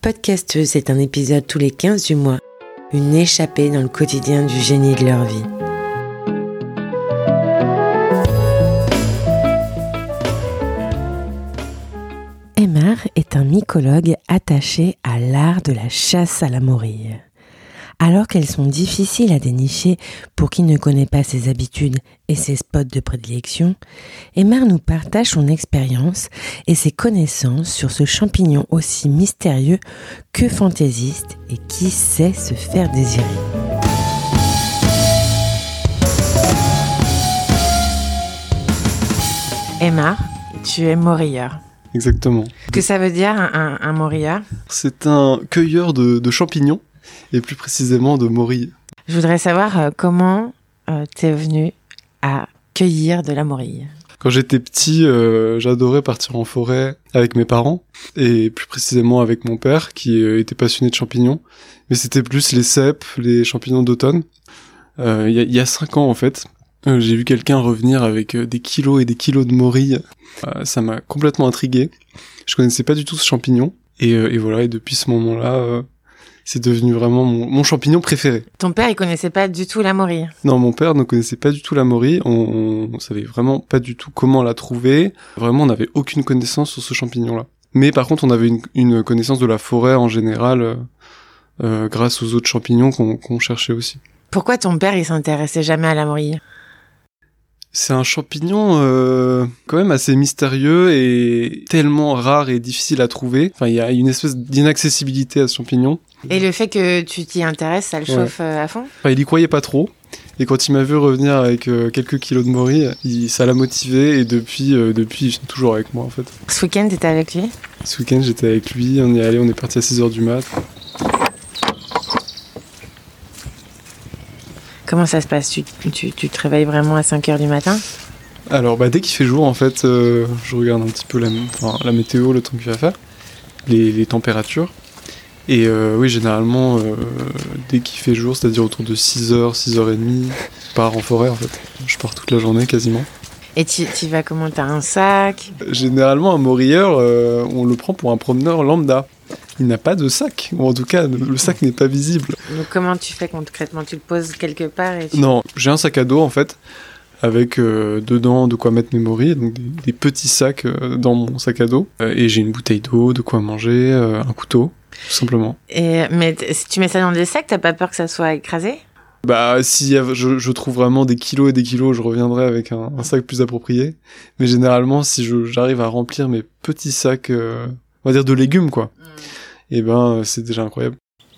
Podcasteuse est un épisode tous les 15 du mois, une échappée dans le quotidien du génie de leur vie. Aymar est un mycologue attaché à l'art de la chasse à la morille. Alors qu'elles sont difficiles à dénicher pour qui ne connaît pas ses habitudes et ses spots de prédilection, Aymar nous partage son expérience et ses connaissances sur ce champignon aussi mystérieux que fantaisiste et qui sait se faire désirer. Aymar, tu es morilleur. Exactement. Que ça veut dire un morilleur ? C'est un cueilleur de champignons, et plus précisément de morilles. Je voudrais savoir comment t'es venu à cueillir de la morille. Quand j'étais petit, j'adorais partir en forêt avec mes parents, et plus précisément avec mon père, qui était passionné de champignons. Mais c'était plus les cèpes, les champignons d'automne. Il y a 5 ans, en fait, j'ai vu quelqu'un revenir avec des kilos et des kilos de morilles. Ça m'a complètement intrigué. Je connaissais pas du tout ce champignon. Et voilà, et depuis ce moment-là, c'est devenu vraiment mon champignon préféré. Ton père, il connaissait pas du tout la morille ? Non, mon père ne connaissait pas du tout la morille. On savait vraiment pas du tout comment la trouver. Vraiment, on n'avait aucune connaissance sur ce champignon-là. Mais par contre, on avait une connaissance de la forêt en général, grâce aux autres champignons qu'on cherchait aussi. Pourquoi ton père, il s'intéressait jamais à la morille ? C'est un champignon quand même assez mystérieux et tellement rare et difficile à trouver. Enfin, il y a une espèce d'inaccessibilité à ce champignon. Et le fait que tu t'y intéresses, ça le chauffe à fond ? Enfin, il y croyait pas trop. Et quand il m'a vu revenir avec quelques kilos de morilles, ça l'a motivé et depuis, il vient toujours avec moi en fait. Ce week-end, t'étais avec lui ? Ce week-end, j'étais avec lui, on est parti à 6h du mat'. Comment ça se passe ? Tu te réveilles vraiment à 5h du matin ? Alors, dès qu'il fait jour, en fait, je regarde un petit peu la météo, le temps qu'il va faire, les températures. Et oui, généralement, dès qu'il fait jour, c'est-à-dire autour de 6h, 6h30, je pars en forêt, en fait. Je pars toute la journée, quasiment. Et tu vas comment ? T'as un sac ? Généralement, un morilleur, on le prend pour un promeneur lambda. Il n'a pas de sac, ou en tout cas, le sac n'est pas visible. Donc comment tu fais concrètement ? Tu le poses quelque part et Non, j'ai un sac à dos, en fait, avec dedans de quoi mettre mes morilles, donc des petits sacs dans mon sac à dos. Et j'ai une bouteille d'eau, de quoi manger, un couteau, tout simplement. Mais si tu mets ça dans des sacs, t'as pas peur que ça soit écrasé ? Si je trouve vraiment des kilos et des kilos, je reviendrai avec un sac plus approprié. Mais généralement, si j'arrive à remplir mes petits sacs, on va dire de légumes, quoi, et c'est déjà incroyable.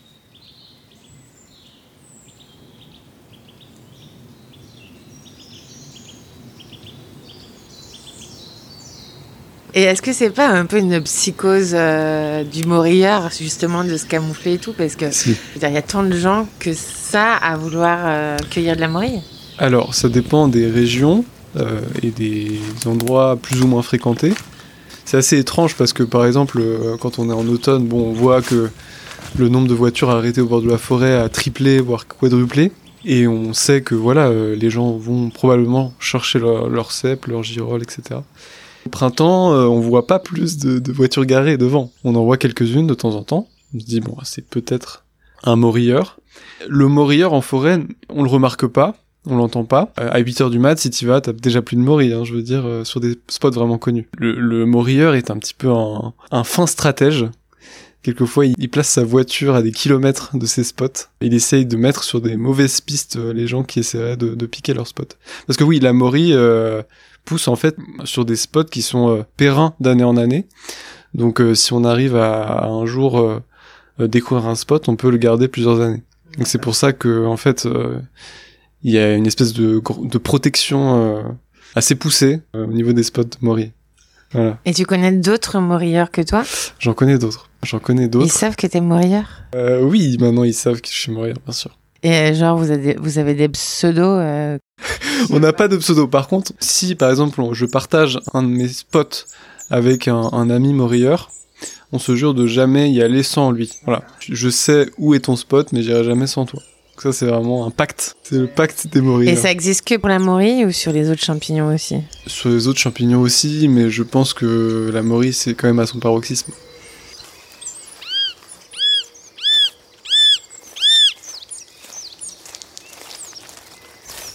Et est-ce que c'est pas un peu une psychose du morilleur, justement, de se camoufler et tout ? Parce que il y a tant de gens que ça à vouloir cueillir de la morille. Alors, ça dépend des régions et des endroits plus ou moins fréquentés. C'est assez étrange parce que, par exemple, quand on est en automne, on voit que le nombre de voitures arrêtées au bord de la forêt a triplé, voire quadruplé. Et on sait que les gens vont probablement chercher leur cèpe, leur girolles, etc. Au printemps, on voit pas plus de voitures garées devant. On en voit quelques-unes de temps en temps. On se dit, c'est peut-être un morilleur. Le morilleur en forêt, on le remarque pas, on l'entend pas. À 8h du mat', si t'y vas, t'as déjà plus de morilles, je veux dire, sur des spots vraiment connus. Le morilleur est un petit peu un fin stratège. Quelquefois, il place sa voiture à des kilomètres de ces spots. Il essaye de mettre sur des mauvaises pistes les gens qui essaieraient de piquer leur spot. Parce que oui, la morille pousse en fait sur des spots qui sont périns d'année en année. Donc si on arrive à un jour découvrir un spot, on peut le garder plusieurs années. Donc c'est pour ça que en fait il y a une espèce de protection assez poussée au niveau des spots de morille. Voilà. Et tu connais d'autres morilleurs que toi ? J'en connais d'autres. Ils savent que t'es morilleur ? Oui, maintenant ils savent que je suis morilleur, bien sûr. Et genre, vous avez des pseudos On n'a pas de pseudo. Par contre, si par exemple je partage un de mes spots avec un ami morilleur, on se jure de jamais y aller sans lui. Voilà. Je sais où est ton spot, mais j'irai jamais sans toi. Donc ça, c'est vraiment un pacte. C'est le pacte des morilleurs. Et ça existe que pour la morille ou sur les autres champignons aussi ? Sur les autres champignons aussi, mais je pense que la morille, c'est quand même à son paroxysme.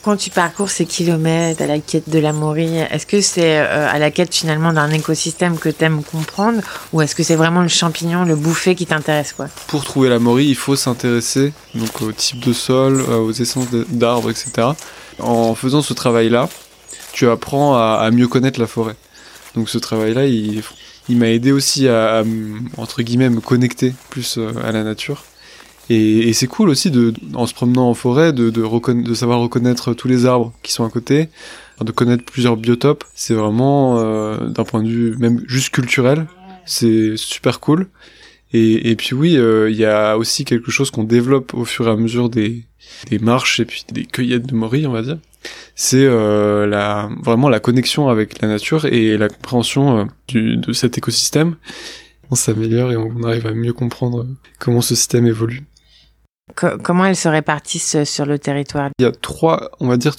Quand tu parcours ces kilomètres à la quête de la Maurie, est-ce que c'est à la quête finalement d'un écosystème que t'aimes comprendre, ou est-ce que c'est vraiment le champignon, le bouffer qui t'intéresse, quoi? Pour trouver la Maurie, il faut s'intéresser donc au type de sol, aux essences d'arbres, etc. En faisant ce travail-là, tu apprends à mieux connaître la forêt. Donc ce travail-là, il m'a aidé aussi à entre guillemets, me connecter plus à la nature. Et c'est cool aussi, en se promenant en forêt, de savoir reconnaître tous les arbres qui sont à côté, de connaître plusieurs biotopes. C'est vraiment, d'un point de vue même juste culturel, c'est super cool. Et puis oui, il y a aussi quelque chose qu'on développe au fur et à mesure des marches et puis des cueillettes de Maurie, on va dire. C'est vraiment la connexion avec la nature et la compréhension de cet écosystème. On s'améliore et on arrive à mieux comprendre comment ce système évolue. Comment elles se répartissent sur le territoire? Il y a trois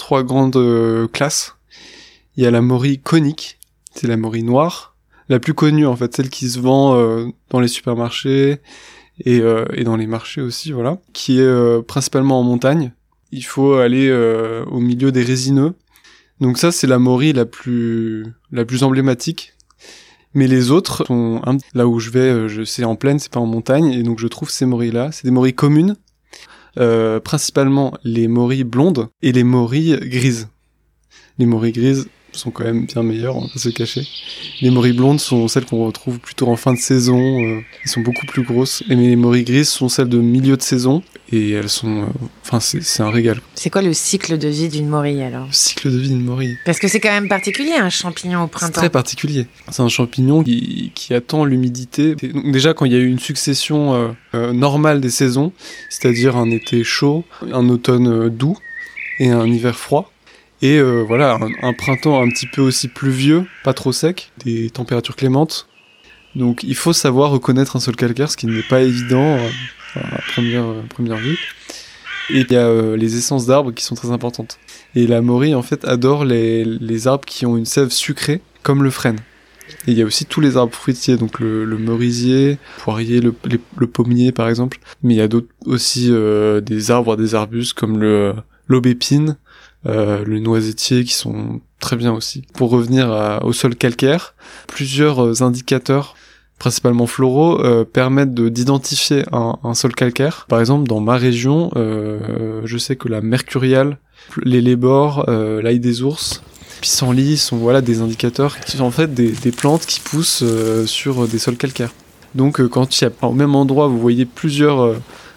grandes classes. Il y a la Maurie conique, c'est la Maurie noire, la plus connue en fait, celle qui se vend dans les supermarchés et dans les marchés aussi, voilà, qui est principalement en montagne. Il faut aller au milieu des résineux. Donc ça, c'est la Maurie la plus emblématique. Mais les autres sont là où je vais, c'est en plaine, c'est pas en montagne, et donc je trouve ces Mauries-là, c'est des Mauries communes, principalement les Mauries blondes et les Mauries grises. Les Mauries grises sont quand même bien meilleures, on va pas se cacher. Les Mauries blondes sont celles qu'on retrouve plutôt en fin de saison, elles sont beaucoup plus grosses. Et les Mauries grises sont celles de milieu de saison, et elles sont... c'est un régal. C'est quoi le cycle de vie d'une Maurie, alors? Le cycle de vie d'une Maurie. Parce que c'est quand même particulier, un champignon au printemps. C'est très particulier. C'est un champignon qui attend l'humidité. Donc déjà, quand il y a eu une succession normale des saisons, c'est-à-dire un été chaud, un automne doux et un hiver froid, et voilà, un printemps un petit peu aussi pluvieux, pas trop sec, des températures clémentes. Donc il faut savoir reconnaître un sol calcaire, ce qui n'est pas évident à première vue. Et il y a les essences d'arbres qui sont très importantes. Et la Maurie, en fait, adore les arbres qui ont une sève sucrée, comme le frêne. Et il y a aussi tous les arbres fruitiers, donc le merisier, le poirier, le pommier, par exemple. Mais il y a d'autres aussi des arbres, des arbustes, comme l'aubépine, le noisetier, qui sont très bien aussi. Pour revenir au sol calcaire, plusieurs indicateurs, principalement floraux, permettent d'identifier un sol calcaire. Par exemple, dans ma région, je sais que la mercuriale, les lébores, l'ail des ours, pissenlit sont des indicateurs qui sont en fait des plantes qui poussent sur des sols calcaires. Donc quand il y a au même endroit, vous voyez plusieurs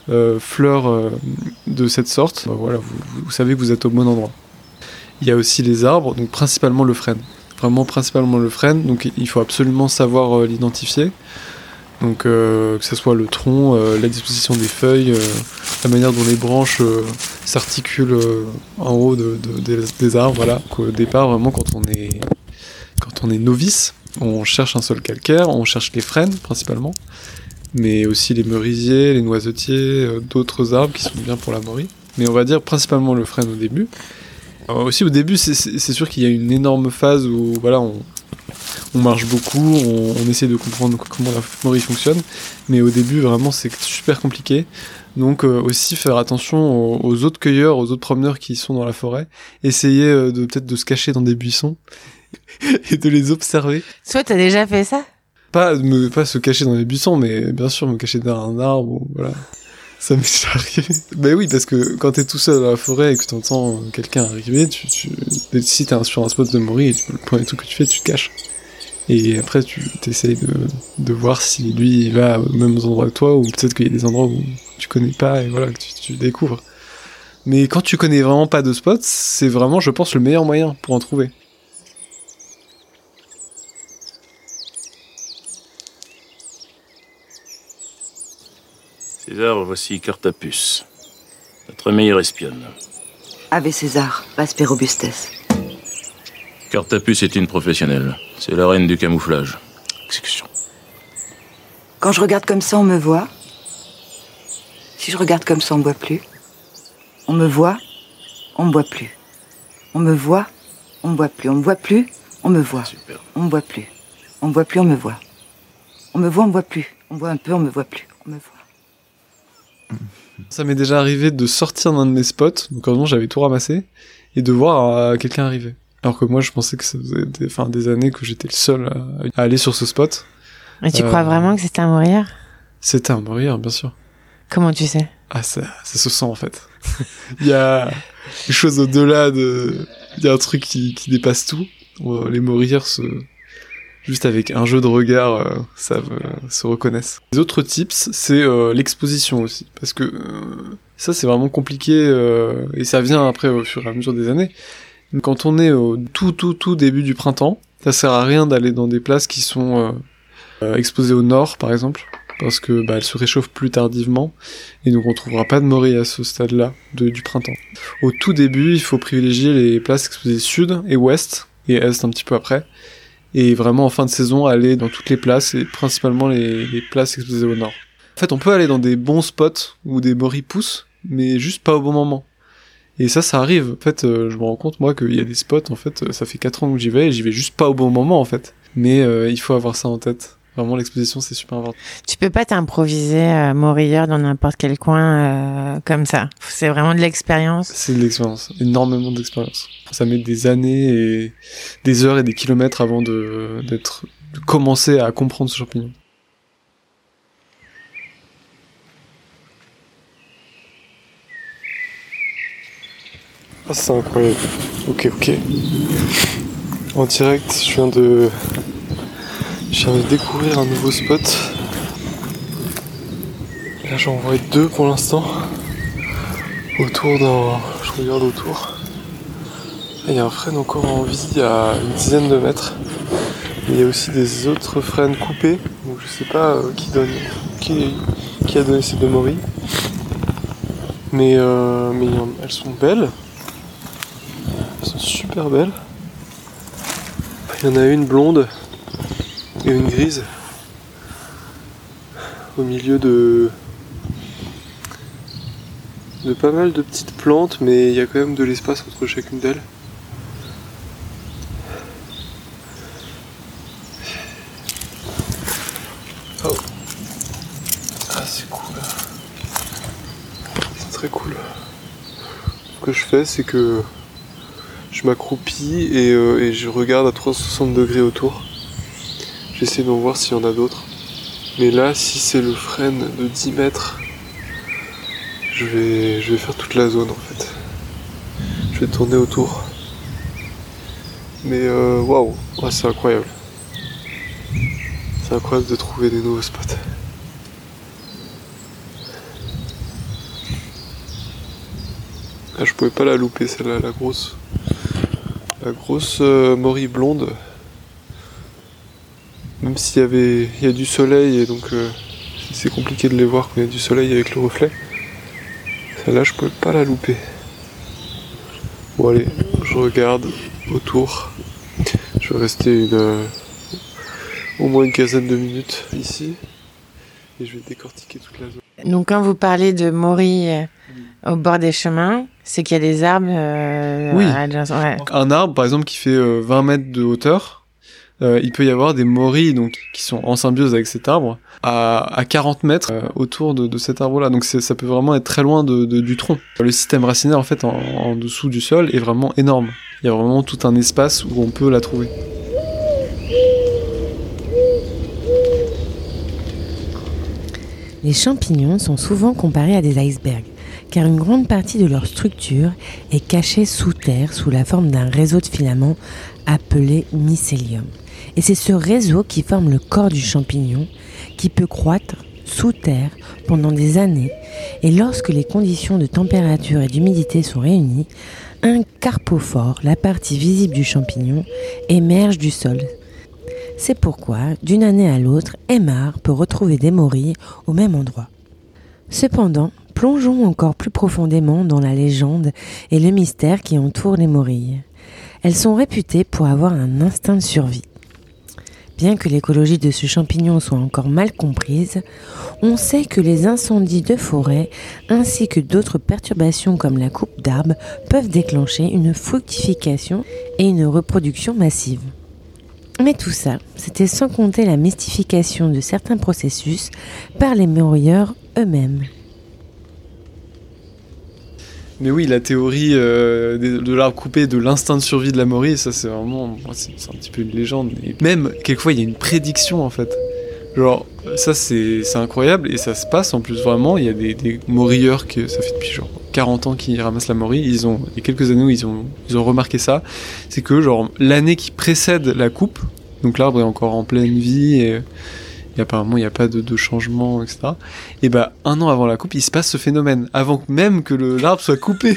fleurs de cette sorte, vous savez que vous êtes au bon endroit. Il y a aussi les arbres, donc principalement le frêne. Vraiment principalement le frêne, donc il faut absolument savoir l'identifier. Donc que ce soit le tronc, la disposition des feuilles, la manière dont les branches s'articulent en haut des arbres, voilà. Qu'au départ, vraiment, quand on est novice, on cherche un sol calcaire, on cherche les frênes principalement, mais aussi les merisiers, les noisetiers, d'autres arbres qui sont bien pour la Maurie. Mais on va dire principalement le frêne au début. Aussi au début, c'est sûr qu'il y a une énorme phase où on marche beaucoup, on essaie de comprendre comment la Maurie fonctionne, mais au début vraiment c'est super compliqué. Donc aussi faire attention aux autres cueilleurs, aux autres promeneurs qui sont dans la forêt, essayer peut-être de se cacher dans des buissons et de les observer. Toi, t'as déjà fait ça? Pas se cacher dans les buissons, mais bien sûr me cacher derrière un arbre, ou, voilà. Ça m'est déjà arrivé. Ben oui, parce que quand t'es tout seul dans la forêt et que t'entends quelqu'un arriver, si t'es sur un spot de Maurie, le premier truc que tu fais, tu te caches. Et après, tu t'essayes de voir si lui, il va aux mêmes endroits que toi, ou peut-être qu'il y a des endroits où tu connais pas, et voilà, que tu découvres. Mais quand tu connais vraiment pas de spot, c'est vraiment, je pense, le meilleur moyen pour en trouver. César, voici Cartapus, notre meilleur espionne. Ave César, Vasper Robustes. Cartapus est une professionnelle. C'est la reine du camouflage. Exécution. Quand je regarde comme ça, on me voit. Si je regarde comme ça, on me voit plus. On me voit, on me voit plus. On me voit, on me voit plus. On me voit plus, on me voit. Super. On me voit plus. On me voit plus, on me voit. On me voit, on me voit plus. On me voit un peu, on me voit plus. On me voit. Ça m'est déjà arrivé de sortir d'un de mes spots, donc heureusement j'avais tout ramassé, et de voir quelqu'un arriver. Alors que moi, je pensais que ça faisait des années que j'étais le seul à aller sur ce spot. Et tu crois vraiment que c'était un Morillard ? C'était un Morillard, bien sûr. Comment tu sais ? Ah, ça se sent, en fait. Il y a quelque chose au-delà il y a un truc qui dépasse tout. Les Morillards juste avec un jeu de regard, se reconnaissent. Les autres tips, c'est l'exposition aussi. Parce que ça, c'est vraiment compliqué, et ça vient après au fur et à mesure des années. Quand on est au tout début du printemps, ça sert à rien d'aller dans des places qui sont exposées au nord, par exemple, parce que elles se réchauffent plus tardivement, et donc on trouvera pas de morilles à ce stade-là du printemps. Au tout début, il faut privilégier les places exposées sud et ouest, et est un petit peu après, et vraiment en fin de saison aller dans toutes les places, et principalement les places exposées au nord. En fait, on peut aller dans des bons spots où des morilles poussent, mais juste pas au bon moment. Et ça arrive. En fait, je me rends compte, moi, qu'il y a des spots, en fait, ça fait 4 ans que j'y vais, et j'y vais juste pas au bon moment, en fait. Mais il faut avoir ça en tête. Vraiment, l'exposition, c'est super important. Tu peux pas t'improviser Morillard dans n'importe quel coin comme ça. C'est vraiment de l'expérience. C'est de l'expérience. Énormément d'expérience. Ça met des années et des heures et des kilomètres avant de commencer à comprendre ce champignon. Ah, c'est incroyable. Ok. En direct, je viens de découvrir un nouveau spot. Là, j'en vois 2 pour l'instant. Je regarde autour. Il y a un frêne encore en vie à une dizaine de mètres. Il y a aussi des autres frênes coupés. Donc je sais pas qui a donné ces 2 morilles. Mais elles sont belles. Elles sont super belles. Il y en a une blonde et une grise au milieu de pas mal de petites plantes, mais il y a quand même de l'espace entre chacune d'elles. Oh. Ah, c'est cool. C'est très cool. Ce que je fais, c'est que je m'accroupis et je regarde à 360 degrés autour. J'essaie d'en voir s'il y en a d'autres. Mais là, si c'est le frêne de 10 mètres, je vais faire toute la zone en fait. Je vais tourner autour. Mais waouh, ouais, c'est incroyable. C'est incroyable de trouver des nouveaux spots. Ah, je pouvais pas la louper celle-là, la grosse morille blonde. Même s'il y a du soleil et donc c'est compliqué de les voir quand il y a du soleil avec le reflet. Celle-là, je pouvais pas la louper. Bon allez, je regarde autour. Je vais rester au moins une quinzaine de minutes ici et je vais décortiquer toute la zone. Donc quand vous parlez de morilles au bord des chemins, c'est qu'il y a des arbres. Oui. Ouais. Un arbre, par exemple, qui fait 20 mètres de hauteur. Il peut y avoir des morilles donc, qui sont en symbiose avec cet arbre à 40 mètres autour de cet arbre-là. Donc ça peut vraiment être très loin du tronc. Le système racinaire en fait en dessous du sol est vraiment énorme. Il y a vraiment tout un espace où on peut la trouver. Les champignons sont souvent comparés à des icebergs, car une grande partie de leur structure est cachée sous terre sous la forme d'un réseau de filaments appelé mycélium. Et c'est ce réseau qui forme le corps du champignon, qui peut croître sous terre pendant des années, et lorsque les conditions de température et d'humidité sont réunies, un carpophore, la partie visible du champignon, émerge du sol. C'est pourquoi, d'une année à l'autre, Aymar peut retrouver des morilles au même endroit. Cependant, plongeons encore plus profondément dans la légende et le mystère qui entoure les morilles. Elles sont réputées pour avoir un instinct de survie. Bien que l'écologie de ce champignon soit encore mal comprise, on sait que les incendies de forêt ainsi que d'autres perturbations comme la coupe d'arbres peuvent déclencher une fructification et une reproduction massive. Mais tout ça, c'était sans compter la mystification de certains processus par les moriilleurs eux-mêmes. Mais oui, la théorie de l'arbre coupé, de l'instinct de survie de la Maurie, ça c'est vraiment, moi, c'est un petit peu une légende. Et même, quelquefois, il y a une prédiction en fait. Genre, ça c'est incroyable et ça se passe en plus vraiment. Il y a des Morieurs que ça fait depuis genre 40 ans qu'ils ramassent la Maurie. Il y a quelques années où ils ont remarqué ça. C'est que genre l'année qui précède la coupe, donc l'arbre est encore en pleine vie et apparemment il n'y a pas de changement, etc. Et bah 1 an avant la coupe, il se passe ce phénomène, avant même que l'arbre soit coupé.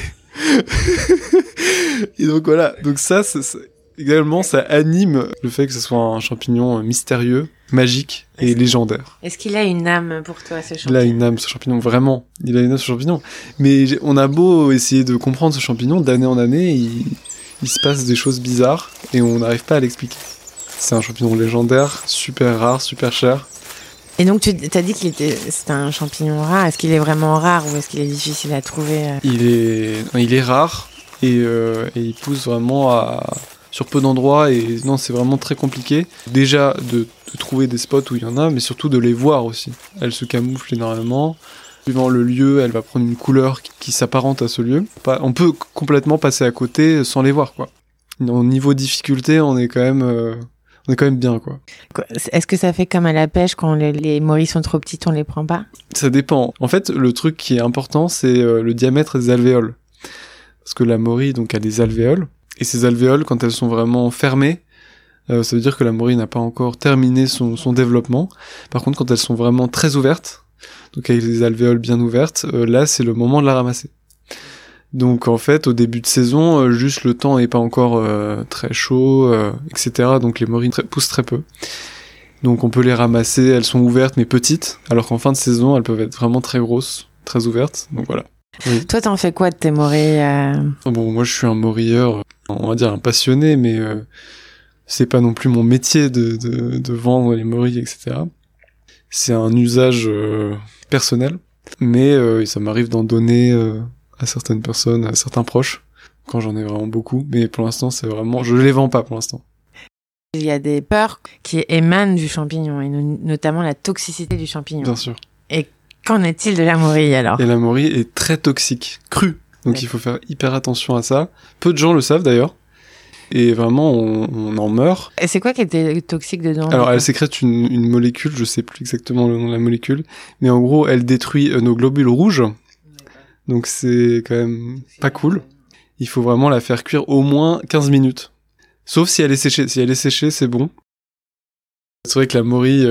Et donc voilà, donc ça également ça anime le fait que ce soit un champignon mystérieux, magique et légendaire. Est-ce qu'il a une âme pour toi, ce champignon ? Il a une âme, ce champignon, vraiment. Il a une âme, ce champignon. Mais on a beau essayer de comprendre ce champignon, d'année en année, il se passe des choses bizarres et on n'arrive pas à l'expliquer. C'est un champignon légendaire, super rare, super cher. Et donc, tu as dit c'était un champignon rare. Est-ce qu'il est vraiment rare ou est-ce qu'il est difficile à trouver ? Il est rare et il pousse vraiment sur peu d'endroits et non, c'est vraiment très compliqué. Déjà de trouver des spots où il y en a, mais surtout de les voir aussi. Elle se camoufle énormément. Suivant le lieu, elle va prendre une couleur qui s'apparente à ce lieu. On peut complètement passer à côté sans les voir, quoi. Au niveau difficulté, on est quand même bien, quoi. Est-ce que ça fait comme à la pêche, quand les morilles sont trop petites, on les prend pas ? Ça dépend. En fait, le truc qui est important, c'est le diamètre des alvéoles. Parce que la morille, donc, a des alvéoles. Et ces alvéoles, quand elles sont vraiment fermées, ça veut dire que la morille n'a pas encore terminé son développement. Par contre, quand elles sont vraiment très ouvertes, donc avec les alvéoles bien ouvertes, là, c'est le moment de la ramasser. Donc en fait, au début de saison, juste le temps est pas encore très chaud, etc. Donc les morilles poussent très peu. Donc on peut les ramasser, elles sont ouvertes mais petites, alors qu'en fin de saison, elles peuvent être vraiment très grosses, très ouvertes. Donc voilà. Oui. Toi, t'en fais quoi de tes morilles Bon, moi je suis un morilleur, on va dire un passionné, mais c'est pas non plus mon métier de vendre les morilles, etc. C'est un usage personnel, mais ça m'arrive d'en donner à certaines personnes, à certains proches, quand j'en ai vraiment beaucoup. Mais pour l'instant, c'est vraiment... Je les vends pas pour l'instant. Il y a des peurs qui émanent du champignon, et notamment la toxicité du champignon. Bien sûr. Et qu'en est-il de la morille, alors ? Et la morille est très toxique, crue. Donc il faut faire hyper attention à ça. Peu de gens le savent d'ailleurs. Et vraiment, on en meurt. Et c'est quoi qui était toxique dedans ? Alors, elle sécrète une molécule, je sais plus exactement le nom de la molécule, mais en gros, elle détruit nos globules rouges. Donc c'est quand même pas cool. Il faut vraiment la faire cuire au moins 15 minutes. Sauf si elle est séchée. Si elle est séchée, c'est bon. C'est vrai que la morille,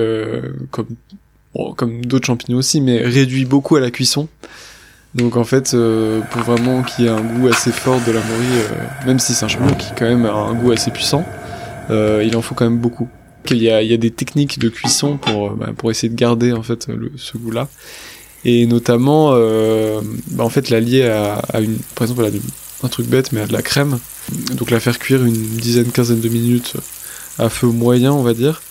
comme d'autres champignons aussi, mais réduit beaucoup à la cuisson. Donc en fait, pour vraiment qu'il y ait un goût assez fort de la morille, même si c'est un champignon qui quand même a un goût assez puissant, il en faut quand même beaucoup. Il y a des techniques de cuisson pour essayer de garder en fait ce goût-là. Et notamment, en fait, la lier à une, par exemple, un truc bête, mais à de la crème. Donc la faire cuire une quinzaine de minutes à feu moyen, on va dire.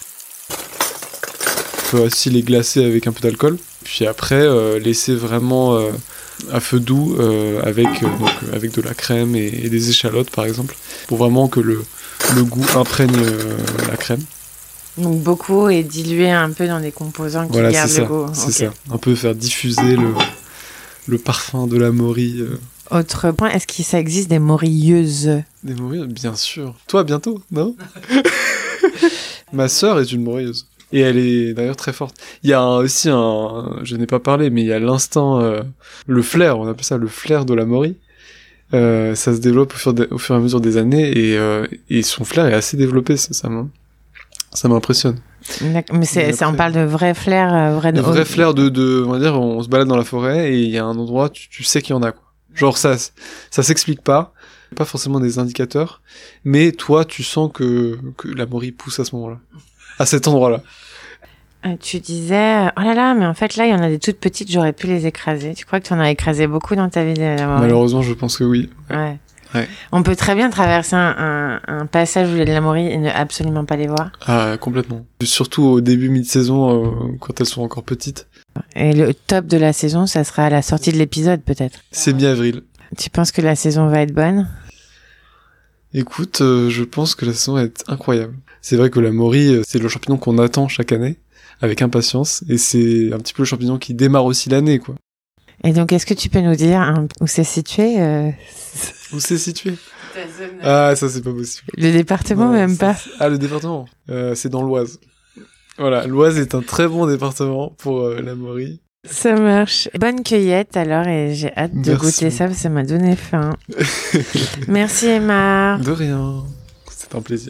On peut aussi les glacer avec un peu d'alcool. Puis après, laisser vraiment à feu doux avec de la crème et des échalotes, par exemple, pour vraiment que le goût imprègne la crème. Donc beaucoup est dilué un peu dans des composants qui gardent le goût. C'est ça. Un peu faire diffuser le parfum de la morille. Autre point, est-ce que ça existe des morilleuses ? Des morilleuses, bien sûr. Toi, bientôt, non ? Ma sœur est une morilleuse. Et elle est d'ailleurs très forte. Il y a aussi je n'ai pas parlé, mais il y a l'instinct, le flair, on appelle ça le flair de la morille. Ça se développe au fur et à mesure des années et son flair est assez développé, ça m'impressionne. Mais on parle de vrai flair, vrai flair on va dire, on se balade dans la forêt et il y a un endroit, tu sais qu'il y en a, quoi. Genre ça s'explique pas forcément des indicateurs, mais toi tu sens que la morille pousse à ce moment-là, à cet endroit-là. Tu disais, oh là là, mais en fait là il y en a des toutes petites, j'aurais pu les écraser. Tu crois que tu en as écrasé beaucoup dans ta vie de la morille ? Malheureusement, je pense que oui. Ouais. Ouais. On peut très bien traverser un passage où il y a de la morille et ne absolument pas les voir. Ah, complètement. Surtout au début, mi-saison, quand elles sont encore petites. Et le top de la saison, ça sera à la sortie de l'épisode, peut-être. C'est mi-avril. Tu penses que la saison va être bonne ? Écoute, je pense que la saison va être incroyable. C'est vrai que la morille, c'est le champignon qu'on attend chaque année, avec impatience, et c'est un petit peu le champignon qui démarre aussi l'année, quoi. Et donc, est-ce que tu peux nous dire où c'est situé Où c'est situé? Ah, ça, c'est pas possible. Le département, Ouais, même pas. Ah, le département. C'est dans l'Oise. Voilà, l'Oise est un très bon département pour la Maurie. Ça marche. Bonne cueillette alors, et j'ai hâte de goûter ça parce que ça m'a donné faim. Merci Aymar. De rien, c'est un plaisir.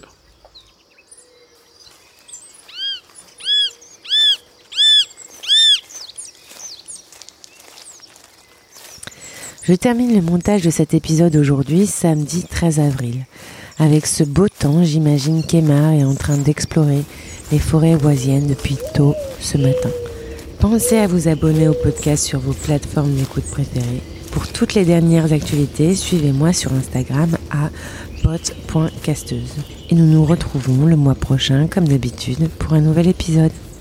Je termine le montage de cet épisode aujourd'hui, samedi 13 avril. Avec ce beau temps, j'imagine qu'Aymar est en train d'explorer les forêts oisiennes depuis tôt ce matin. Pensez à vous abonner au podcast sur vos plateformes d'écoute préférées. Pour toutes les dernières actualités, suivez-moi sur Instagram à pot.casteuse. Et nous nous retrouvons le mois prochain, comme d'habitude, pour un nouvel épisode.